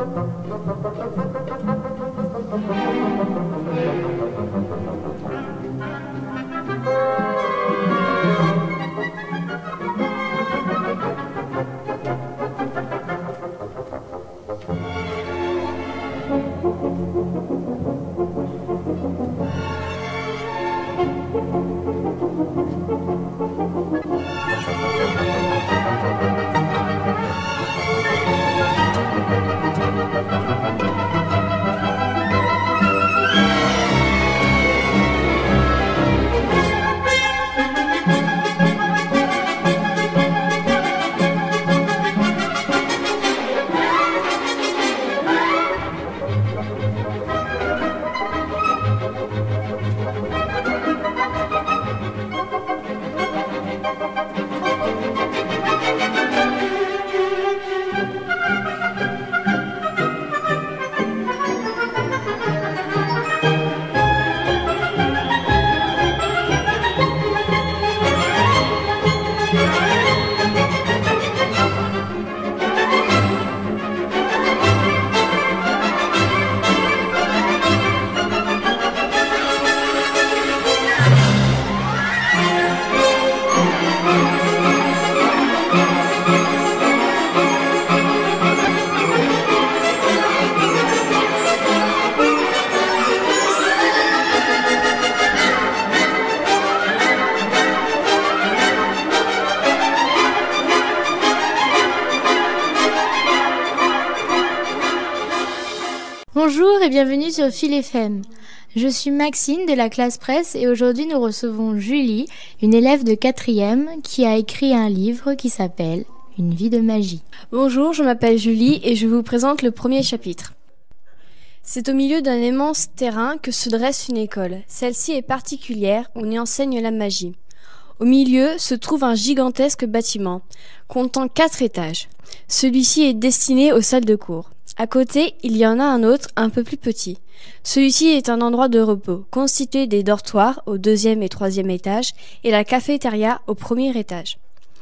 Bonjour et bienvenue sur Phil FM. Je suis Maxine de la classe presse et aujourd'hui nous recevons Julie, une élève de 4e qui a écrit un livre qui s'appelle « Une vie de magie ». Bonjour, je m'appelle Julie et je vous présente le premier chapitre. C'est au milieu d'un immense terrain que se dresse une école. Celle-ci est particulière, on y enseigne la magie. Au milieu se trouve un gigantesque bâtiment, comptant 4 étages. Celui-ci est destiné aux salles de cours. À côté, il y en a un autre, un peu plus petit. Celui-ci est un endroit de repos, constitué des dortoirs au 2e et 3e étage et la cafétéria au 1er étage.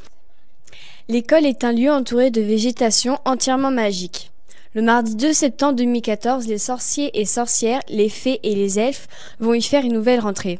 L'école est un lieu entouré de végétation entièrement magique. Le mardi 2 septembre 2014, les sorciers et sorcières, les fées et les elfes vont y faire une nouvelle rentrée.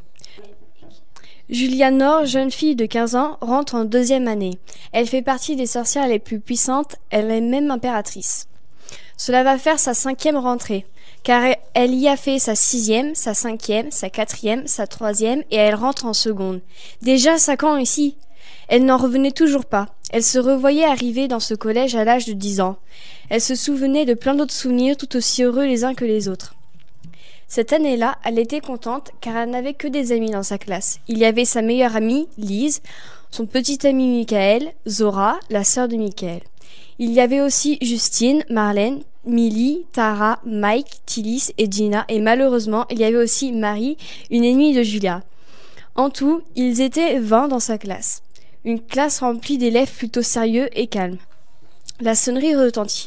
Julia Nord, jeune fille de 15 ans, rentre en 2e année. Elle fait partie des sorcières les plus puissantes, elle est même impératrice. Cela va faire sa 5e rentrée, car elle y a fait sa 6e, sa 5e, sa 4e, sa 3e et elle rentre en seconde. Déjà 5 ans ici. Elle n'en revenait toujours pas. Elle se revoyait arriver dans ce collège à l'âge de 10 ans. Elle se souvenait de plein d'autres souvenirs tout aussi heureux les uns que les autres. Cette année-là, elle était contente car elle n'avait que des amis dans sa classe. Il y avait sa meilleure amie, Lise, son petit ami Michael, Zora, la sœur de Michael. Il y avait aussi Justine, Marlène, Millie, Tara, Mike, Tillis et Gina. Et malheureusement, il y avait aussi Marie, une ennemie de Julia. En tout, ils étaient 20 dans sa classe. Une classe remplie d'élèves plutôt sérieux et calmes. La sonnerie retentit.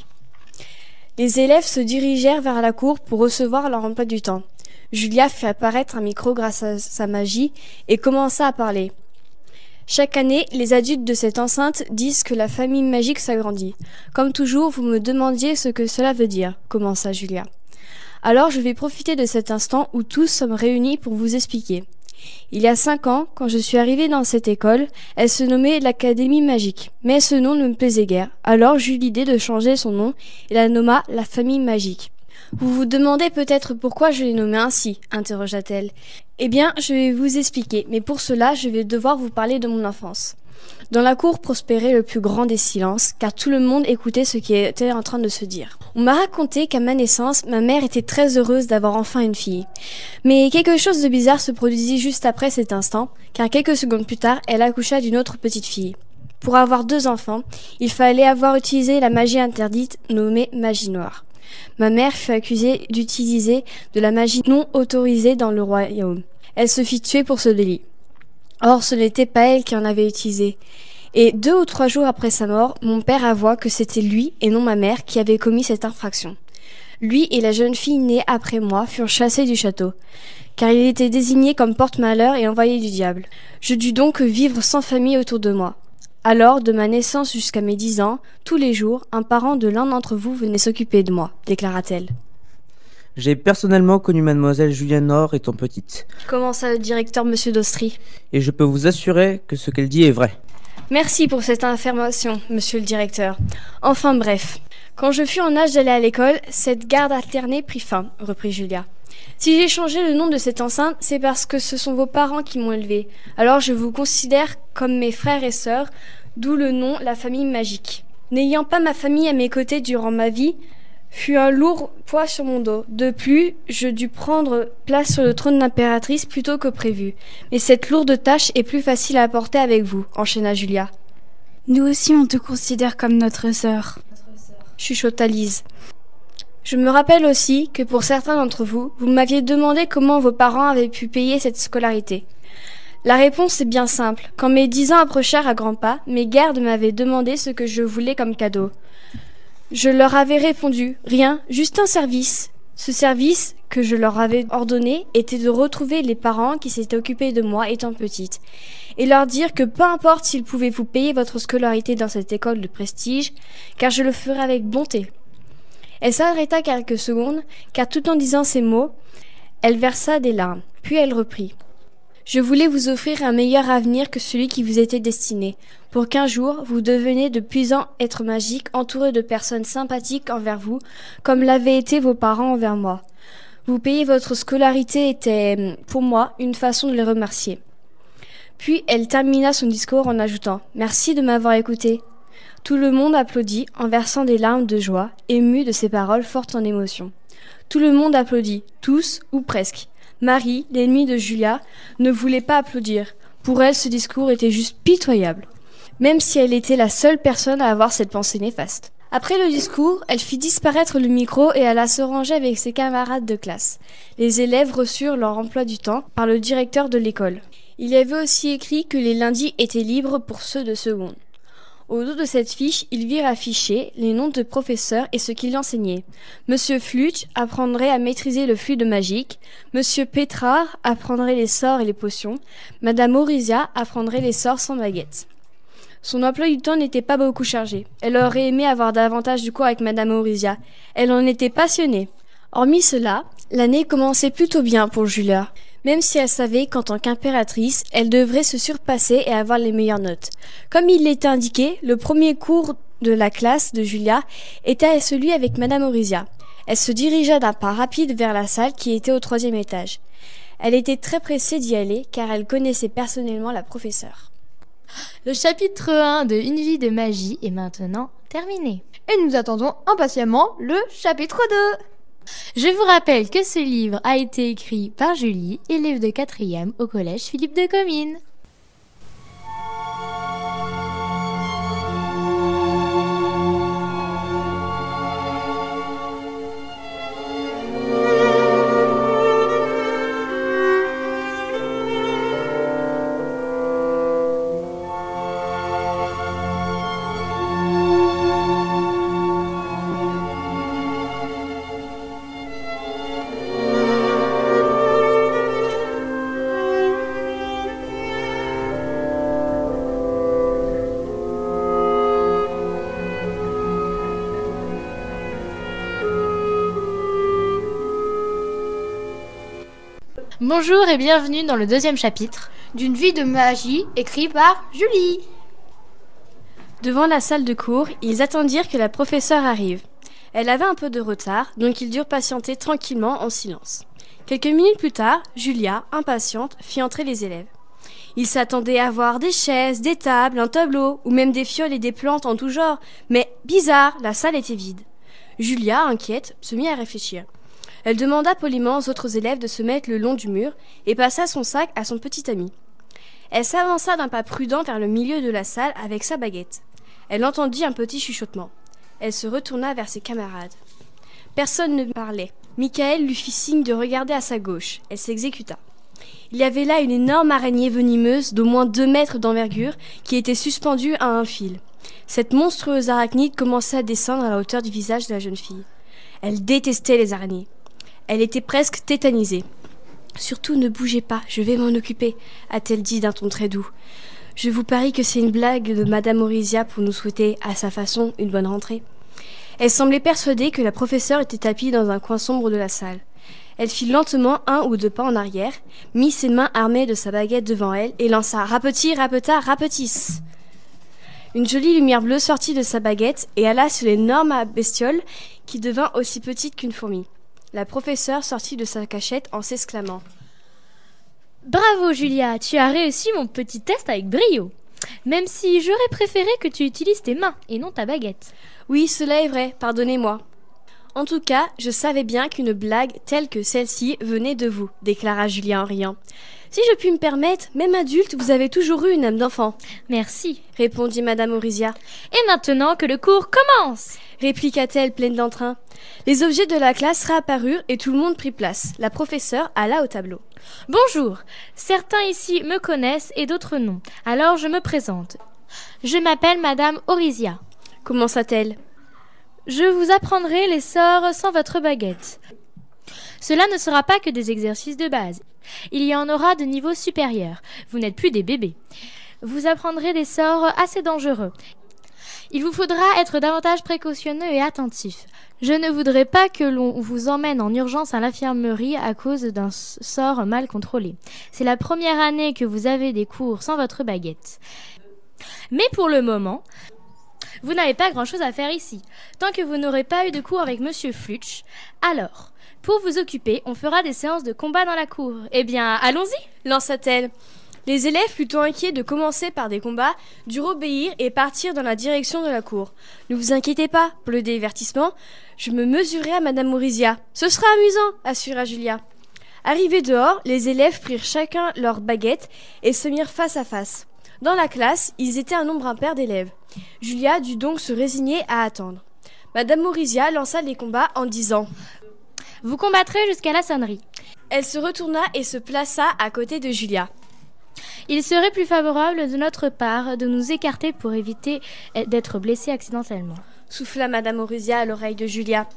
Les élèves se dirigèrent vers la cour pour recevoir leur emploi du temps. Julia fit apparaître un micro grâce à sa magie et commença à parler. Chaque année, les adultes de cette enceinte disent que la famille magique s'agrandit. Comme toujours, vous me demandiez ce que cela veut dire, commença Julia. Alors je vais profiter de cet instant où tous sommes réunis pour vous expliquer. Il y a 5 ans, quand je suis arrivée dans cette école, elle se nommait l'Académie Magique. Mais ce nom ne me plaisait guère. Alors j'eus l'idée de changer son nom et la nomma la Famille Magique. Vous vous demandez peut-être pourquoi je l'ai nommée ainsi, interrogea-t-elle. Eh bien, je vais vous expliquer, mais pour cela, je vais devoir vous parler de mon enfance. Dans la cour prospérait le plus grand des silences, car tout le monde écoutait ce qui était en train de se dire. On m'a raconté qu'à ma naissance, ma mère était très heureuse d'avoir enfin une fille. Mais quelque chose de bizarre se produisit juste après cet instant, car quelques secondes plus tard, elle accoucha d'une autre petite fille. Pour avoir 2 enfants, il fallait avoir utilisé la magie interdite nommée magie noire. Ma mère fut accusée d'utiliser de la magie non autorisée dans le royaume. Elle se fit tuer pour ce délit. Or, ce n'était pas elle qui en avait utilisé. Et 2 ou 3 jours après sa mort, mon père avoua que c'était lui et non ma mère qui avait commis cette infraction. Lui et la jeune fille née après moi furent chassés du château, car il était désigné comme porte-malheur et envoyé du diable. Je dus donc vivre sans famille autour de moi. Alors, de ma naissance jusqu'à mes 10 ans, tous les jours, un parent de l'un d'entre vous venait s'occuper de moi, déclara-t-elle. J'ai personnellement connu mademoiselle Juliane Nord étant petite. Commença le directeur monsieur d'Austrie. Et je peux vous assurer que ce qu'elle dit est vrai. Merci pour cette information, monsieur le directeur. Enfin bref, quand je fus en âge d'aller à l'école, cette garde alternée prit fin, reprit Julia. Si j'ai changé le nom de cette enceinte, c'est parce que ce sont vos parents qui m'ont élevée. Alors je vous considère comme mes frères et sœurs, d'où le nom la famille magique. N'ayant pas ma famille à mes côtés durant ma vie, fut un lourd poids sur mon dos. De plus, je dus prendre place sur le trône d'impératrice plus tôt que prévu. Mais cette lourde tâche est plus facile à porter avec vous, enchaîna Julia. Nous aussi on te considère comme notre sœur, chuchota Lise. Je me rappelle aussi que pour certains d'entre vous, vous m'aviez demandé comment vos parents avaient pu payer cette scolarité. La réponse est bien simple. Quand mes 10 ans approchèrent à grands pas, mes gardes m'avaient demandé ce que je voulais comme cadeau. Je leur avais répondu, rien, juste un service. Ce service que je leur avais ordonné était de retrouver les parents qui s'étaient occupés de moi étant petite, et leur dire que peu importe s'ils pouvaient vous payer votre scolarité dans cette école de prestige, car je le ferai avec bonté. Elle s'arrêta quelques secondes, car tout en disant ces mots, elle versa des larmes, puis elle reprit. Je voulais vous offrir un meilleur avenir que celui qui vous était destiné, pour qu'un jour vous deveniez de puissants êtres magiques entourés de personnes sympathiques envers vous, comme l'avaient été vos parents envers moi. Vous payer votre scolarité était, pour moi, une façon de les remercier. Puis elle termina son discours en ajoutant « Merci de m'avoir écouté ». Tout le monde applaudit en versant des larmes de joie, ému de ces paroles fortes en émotion. Tout le monde applaudit, tous ou presque. Marie, l'ennemie de Julia, ne voulait pas applaudir. Pour elle, ce discours était juste pitoyable, même si elle était la seule personne à avoir cette pensée néfaste. Après le discours, elle fit disparaître le micro et alla se ranger avec ses camarades de classe. Les élèves reçurent leur emploi du temps par le directeur de l'école. Il y avait aussi écrit que les lundis étaient libres pour ceux de seconde. Au dos de cette fiche, ils virent affichés les noms de professeurs et ce qu'ils enseignaient. Monsieur Flutch apprendrait à maîtriser le fluide magique. Monsieur Pétrard apprendrait les sorts et les potions. Madame Aurisia apprendrait les sorts sans baguette. Son emploi du temps n'était pas beaucoup chargé. Elle aurait aimé avoir davantage de cours avec Madame Aurisia. Elle en était passionnée. Hormis cela, l'année commençait plutôt bien pour Julia. Même si elle savait qu'en tant qu'impératrice, elle devrait se surpasser et avoir les meilleures notes. Comme il l'était indiqué, le premier cours de la classe de Julia était celui avec Madame Aurisia. Elle se dirigea d'un pas rapide vers la salle qui était au 3e étage. Elle était très pressée d'y aller car elle connaissait personnellement la professeure. Le chapitre 1 de Une vie de magie est maintenant terminé. Et nous attendons impatiemment le chapitre 2. Je vous rappelle que ce livre a été écrit par Julie, élève de 4e au collège Philippe de Comines. Bonjour et bienvenue dans le 2e chapitre d'une vie de magie écrit par Julie. Devant la salle de cours, ils attendirent que la professeure arrive. Elle avait un peu de retard, donc ils durent patienter tranquillement en silence. Quelques minutes plus tard, Julia, impatiente, fit entrer les élèves. Ils s'attendaient à voir des chaises, des tables, un tableau, ou même des fioles et des plantes en tout genre. Mais bizarre, la salle était vide. Julia, inquiète, se mit à réfléchir. Elle demanda poliment aux autres élèves de se mettre le long du mur et passa son sac à son petit ami. Elle s'avança d'un pas prudent vers le milieu de la salle avec sa baguette. Elle entendit un petit chuchotement. Elle se retourna vers ses camarades. Personne ne parlait. Michael lui fit signe de regarder à sa gauche. Elle s'exécuta. Il y avait là une énorme araignée venimeuse d'au moins 2 mètres d'envergure qui était suspendue à un fil. Cette monstrueuse arachnide commençait à descendre à la hauteur du visage de la jeune fille. Elle détestait les araignées. Elle était presque tétanisée. « Surtout ne bougez pas, je vais m'en occuper », a-t-elle dit d'un ton très doux. Je vous parie que c'est une blague de Madame Orisia pour nous souhaiter, à sa façon, une bonne rentrée. Elle semblait persuadée que la professeure était tapie dans un coin sombre de la salle. Elle fit lentement 1 ou 2 pas en arrière, mit ses mains armées de sa baguette devant elle et lança « Rapetit, rapeta, rapetis !» Une jolie lumière bleue sortit de sa baguette et alla sur l'énorme bestiole qui devint aussi petite qu'une fourmi. La professeure sortit de sa cachette en s'exclamant « Bravo Julia, tu as réussi mon petit test avec brio. Même si j'aurais préféré que tu utilises tes mains et non ta baguette. » « Oui, cela est vrai, pardonnez-moi. » « En tout cas, je savais bien qu'une blague telle que celle-ci venait de vous, déclara Julia en riant. Si je puis me permettre, même adulte, vous avez toujours eu une âme d'enfant. Merci, répondit Madame Orisia. Et maintenant que le cours commence, répliqua-t-elle pleine d'entrain. Les objets de la classe réapparurent et tout le monde prit place. La professeure alla au tableau. Bonjour, certains ici me connaissent et d'autres non. Alors je me présente. Je m'appelle Madame Orisia. Commença-t-elle. Je vous apprendrai les sorts sans votre baguette. Cela ne sera pas que des exercices de base. Il y en aura de niveau supérieur. Vous n'êtes plus des bébés. Vous apprendrez des sorts assez dangereux. Il vous faudra être davantage précautionneux et attentif. Je ne voudrais pas que l'on vous emmène en urgence à l'infirmerie à cause d'un sort mal contrôlé. C'est la première année que vous avez des cours sans votre baguette. Mais pour le moment, vous n'avez pas grand-chose à faire ici. Tant que vous n'aurez pas eu de cours avec Monsieur Flutsch, alors, pour vous occuper, on fera des séances de combat dans la cour. Eh bien, allons-y, lança-t-elle. Les élèves, plutôt inquiets de commencer par des combats, durent obéir et partir dans la direction de la cour. Ne vous inquiétez pas, pour le divertissement, je me mesurerai à Madame Orisia. Ce sera amusant, assura Julia. Arrivés dehors, les élèves prirent chacun leur baguette et se mirent face à face. Dans la classe, ils étaient un nombre impair d'élèves. Julia dut donc se résigner à attendre. Madame Orisia lança les combats en disant « Vous combattrez jusqu'à la sonnerie. » Elle se retourna et se plaça à côté de Julia. « Il serait plus favorable de notre part de nous écarter pour éviter d'être blessés accidentellement. » souffla Madame Orisia à l'oreille de Julia.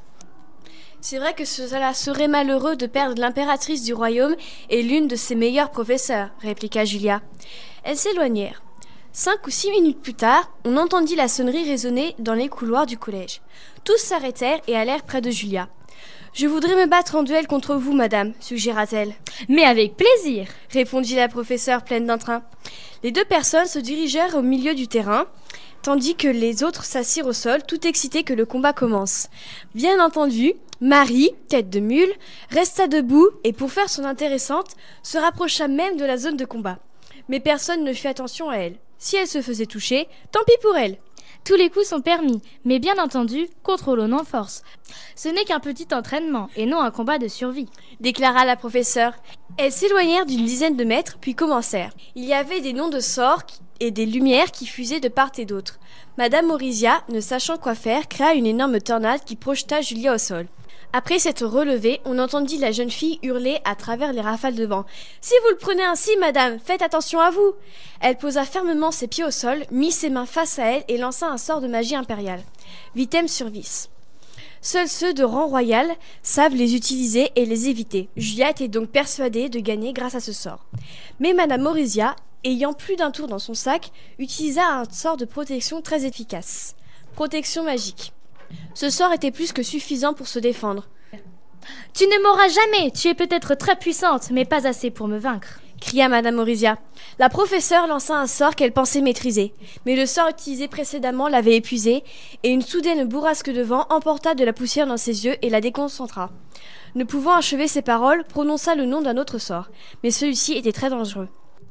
« C'est vrai que cela serait malheureux de perdre l'impératrice du royaume et l'une de ses meilleures professeurs, répliqua Julia. Elles s'éloignèrent. 5 ou 6 minutes plus tard, on entendit la sonnerie résonner dans les couloirs du collège. Tous s'arrêtèrent et allèrent près de Julia. « Je voudrais me battre en duel contre vous, madame, suggéra-t-elle. »« Mais avec plaisir !» répondit la professeure pleine d'entrain. Les 2 personnes se dirigèrent au milieu du terrain, tandis que les autres s'assirent au sol, tout excités que le combat commence. Bien entendu, Marie, tête de mule, resta debout et, pour faire son intéressante, se rapprocha même de la zone de combat. Mais personne ne fit attention à elle. Si elle se faisait toucher, tant pis pour elle. Tous les coups sont permis, mais bien entendu, contrôlons en force. Ce n'est qu'un petit entraînement, et non un combat de survie, déclara la professeure. Elles s'éloignèrent d'une dizaine de mètres, puis commencèrent. Il y avait des noms de sorts et des lumières qui fusaient de part et d'autre. Madame Orisia, ne sachant quoi faire, créa une énorme tornade qui projeta Julia au sol. Après s'être relevée, on entendit la jeune fille hurler à travers les rafales de vent. « Si vous le prenez ainsi, madame, faites attention à vous !» Elle posa fermement ses pieds au sol, mit ses mains face à elle et lança un sort de magie impériale. Vitem sur vis. Seuls ceux de rang royal savent les utiliser et les éviter. Julia était donc persuadée de gagner grâce à ce sort. Mais madame Orisia, ayant plus d'un tour dans son sac, utilisa un sort de protection très efficace. Protection magique. Ce sort était plus que suffisant pour se défendre. « Tu ne m'auras jamais, tu es peut-être très puissante, mais pas assez pour me vaincre. » cria Madame Orisia. La professeure lança un sort qu'elle pensait maîtriser, mais le sort utilisé précédemment l'avait épuisé, et une soudaine bourrasque de vent emporta de la poussière dans ses yeux et la déconcentra. Ne pouvant achever ses paroles, prononça le nom d'un autre sort, mais celui-ci était très dangereux.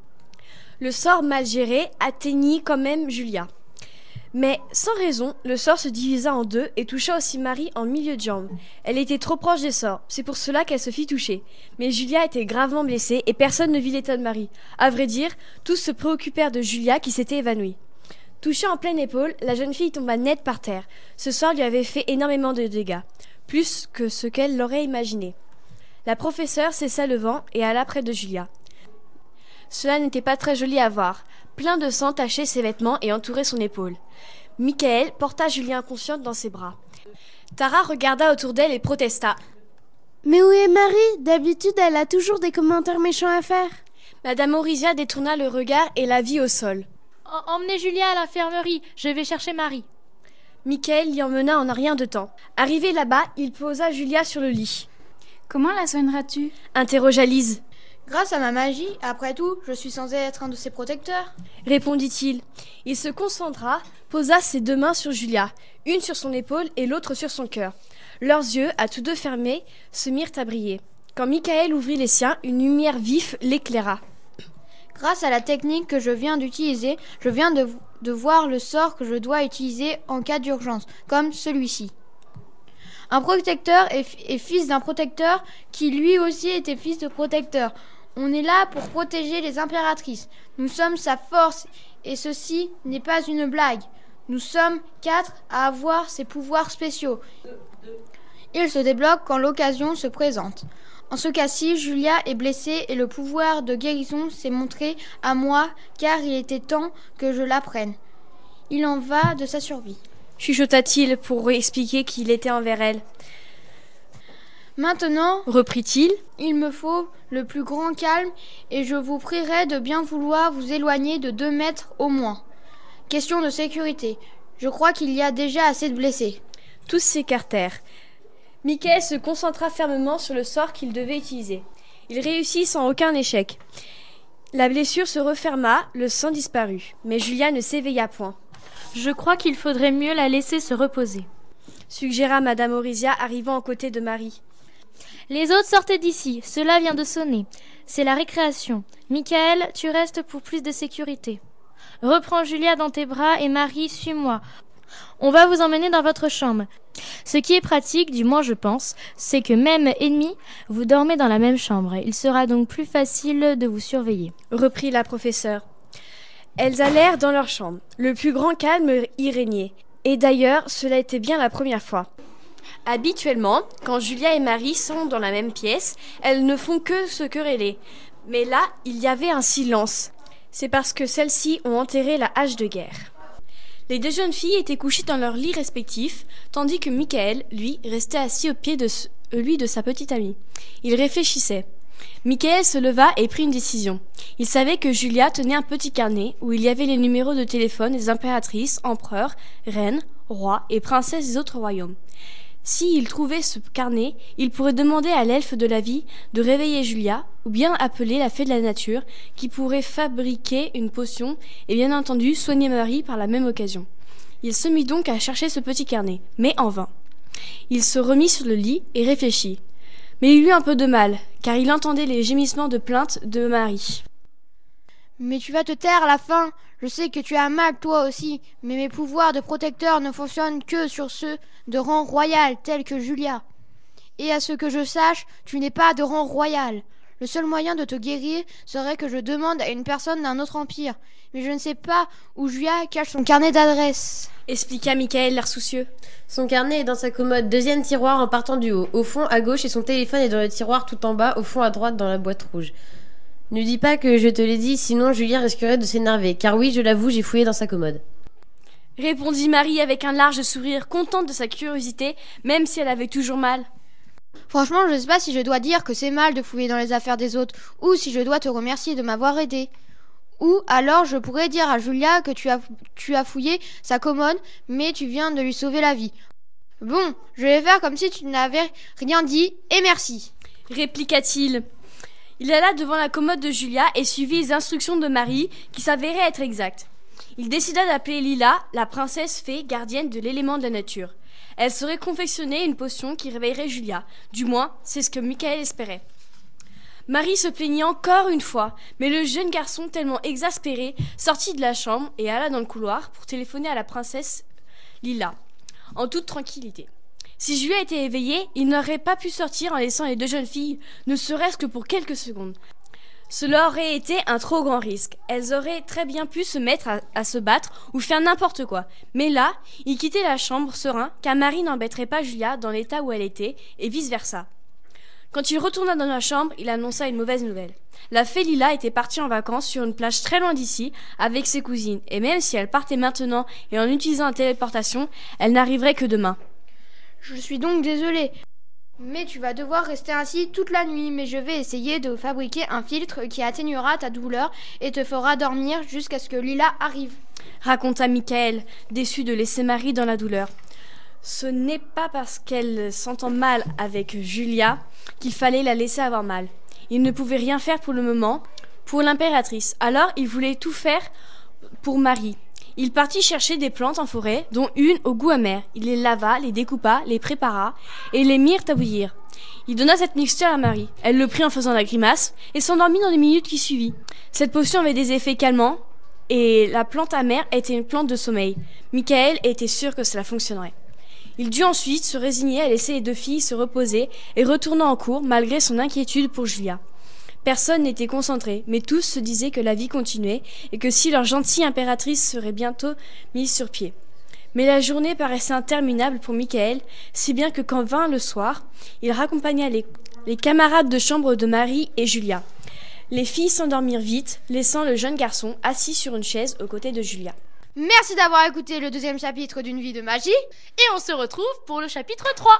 Le sort mal géré atteignit quand même Julia. Mais, sans raison, le sort se divisa en 2 et toucha aussi Marie en milieu de jambe. Elle était trop proche des sorts, c'est pour cela qu'elle se fit toucher. Mais Julia était gravement blessée et personne ne vit l'état de Marie. À vrai dire, tous se préoccupèrent de Julia qui s'était évanouie. Touchée en pleine épaule, la jeune fille tomba net par terre. Ce sort lui avait fait énormément de dégâts, plus que ce qu'elle l'aurait imaginé. La professeure cessa le vent et alla près de Julia. Cela n'était pas très joli à voir. Plein de sang tachait ses vêtements et entourait son épaule. Michael porta Julia inconsciente dans ses bras. Tara regarda autour d'elle et protesta. « Mais où est Marie ? D'habitude, elle a toujours des commentaires méchants à faire. » Madame Orisia détourna le regard et la vit au sol. Emmenez Julia à l'infirmerie, je vais chercher Marie. Michael l'y emmena en un rien de temps. Arrivé là-bas, il posa Julia sur le lit. Comment la soigneras-tu ? Interrogea Lise. Grâce à ma magie, après tout, je suis censé être un de ses protecteurs. Répondit-il. Il se concentra, posa ses 2 mains sur Julia, une sur son épaule et l'autre sur son cœur. Leurs yeux, à tous 2 fermés, se mirent à briller. Quand Michael ouvrit les siens, une lumière vive l'éclaira. Grâce à la technique que je viens d'utiliser, je viens de voir le sort que je dois utiliser en cas d'urgence, comme celui-ci. Un protecteur est fils d'un protecteur qui lui aussi était fils de protecteur. On est là pour protéger les impératrices. Nous sommes sa force et ceci n'est pas une blague. Nous sommes 4 à avoir ces pouvoirs spéciaux. Ils se débloquent quand l'occasion se présente. En ce cas-ci, Julia est blessée et le pouvoir de guérison s'est montré à moi car il était temps que je l'apprenne. Il en va de sa survie. Chuchota-t-il pour expliquer qui il était envers elle. Maintenant, reprit-il, il me faut le plus grand calme et je vous prierai de bien vouloir vous éloigner de 2 mètres au moins. Question de sécurité. Je crois qu'il y a déjà assez de blessés. Tous s'écartèrent. Michael se concentra fermement sur le sort qu'il devait utiliser. Il réussit sans aucun échec. La blessure se referma, le sang disparut, mais Julia ne s'éveilla point. Je crois qu'il faudrait mieux la laisser se reposer, suggéra Madame Orisia, arrivant aux côtés de Marie. Les autres sortez d'ici, cela vient de sonner. C'est la récréation. Michael, tu restes pour plus de sécurité. Reprends Julia dans tes bras et Marie, suis-moi. On va vous emmener dans votre chambre. Ce qui est pratique, du moins je pense, c'est que même ennemis, vous dormez dans la même chambre. Il sera donc plus facile de vous surveiller. Reprit la professeure. Elles allèrent dans leur chambre. Le plus grand calme y régnait. Et d'ailleurs, cela était bien la première fois. Habituellement, quand Julia et Marie sont dans la même pièce, elles ne font que se quereller. Mais là, il y avait un silence. C'est parce que celles-ci ont enterré la hache de guerre. Les 2 jeunes filles étaient couchées dans leurs lits respectifs, tandis que Michael, lui, restait assis au pied de sa petite amie. Il réfléchissait. Michael se leva et prit une décision. Il savait que Julia tenait un petit carnet où il y avait les numéros de téléphone des impératrices, empereurs, reines, rois et princesses des autres royaumes. S'il trouvait ce carnet, il pourrait demander à l'elfe de la vie de réveiller Julia, ou bien appeler la fée de la nature, qui pourrait fabriquer une potion et bien entendu soigner Marie par la même occasion. Il se mit donc à chercher ce petit carnet, mais en vain. Il se remit sur le lit et réfléchit. Mais il eut un peu de mal, car il entendait les gémissements de plainte de Marie. Mais tu vas te taire à la fin. Je sais que tu as mal toi aussi, mais mes pouvoirs de protecteur ne fonctionnent que sur ceux de rang royal tels que Julia. Et à ce que je sache, tu n'es pas de rang royal. Le seul moyen de te guérir serait que je demande à une personne d'un autre empire. Mais je ne sais pas où Julia cache son carnet d'adresse. Expliqua Michael, l'air soucieux. Son carnet est dans sa commode, 2e tiroir en partant du haut. Au fond, à gauche, et son téléphone est dans le tiroir tout en bas, au fond à droite dans la boîte rouge. Ne dis pas que je te l'ai dit, sinon Julia risquerait de s'énerver. Car oui, je l'avoue, j'ai fouillé dans sa commode. Répondit Marie avec un large sourire, contente de sa curiosité, même si elle avait toujours mal. Franchement, je ne sais pas si je dois dire que c'est mal de fouiller dans les affaires des autres, ou si je dois te remercier de m'avoir aidé. Ou alors je pourrais dire à Julia que tu as fouillé sa commode, mais tu viens de lui sauver la vie. Bon, je vais faire comme si tu n'avais rien dit, et merci. Répliqua-t-il. Il alla devant la commode de Julia et suivit les instructions de Marie, qui s'avéraient être exactes. Il décida d'appeler Lila, la princesse fée gardienne de l'élément de la nature. Elle saurait confectionner une potion qui réveillerait Julia. Du moins, c'est ce que Michael espérait. Marie se plaignit encore une fois, mais le jeune garçon, tellement exaspéré, sortit de la chambre et alla dans le couloir pour téléphoner à la princesse Lila, en toute tranquillité. Si Julia était éveillée, il n'aurait pas pu sortir en laissant les 2 jeunes filles, ne serait-ce que pour quelques secondes. Cela aurait été un trop grand risque. Elles auraient très bien pu se mettre à se battre ou faire n'importe quoi. Mais là, il quittait la chambre serein, car Marie n'embêterait pas Julia dans l'état où elle était, et vice-versa. Quand il retourna dans la chambre, il annonça une mauvaise nouvelle. La fée Lila était partie en vacances sur une plage très loin d'ici, avec ses cousines, et même si elle partait maintenant et en utilisant la téléportation, elle n'arriverait que demain. Je suis donc désolée. Mais tu vas devoir rester ainsi toute la nuit, mais je vais essayer de fabriquer un filtre qui atténuera ta douleur et te fera dormir jusqu'à ce que Lila arrive. Raconta Michael, déçu de laisser Marie dans la douleur. Ce n'est pas parce qu'elle s'entend mal avec Julia qu'il fallait la laisser avoir mal. Il ne pouvait rien faire pour le moment pour l'impératrice, alors il voulait tout faire pour Marie. Il partit chercher des plantes en forêt, dont une au goût amer. Il les lava, les découpa, les prépara et les mirent à bouillir. Il donna cette mixture à Marie. Elle le prit en faisant la grimace et s'endormit dans les minutes qui suivirent. Cette potion avait des effets calmants et la plante amère était une plante de sommeil. Michael était sûr que cela fonctionnerait. Il dut ensuite se résigner à laisser les deux filles se reposer et retourna en cour malgré son inquiétude pour Julia. Personne n'était concentré, mais tous se disaient que la vie continuait et que si leur gentille impératrice serait bientôt mise sur pied. Mais la journée paraissait interminable pour Michael, si bien que quand vint le soir, il raccompagna les camarades de chambre de Marie et Julia. Les filles s'endormirent vite, laissant le jeune garçon assis sur une chaise aux côtés de Julia. Merci d'avoir écouté le 2e chapitre d'une vie de magie. Et on se retrouve pour le chapitre 3.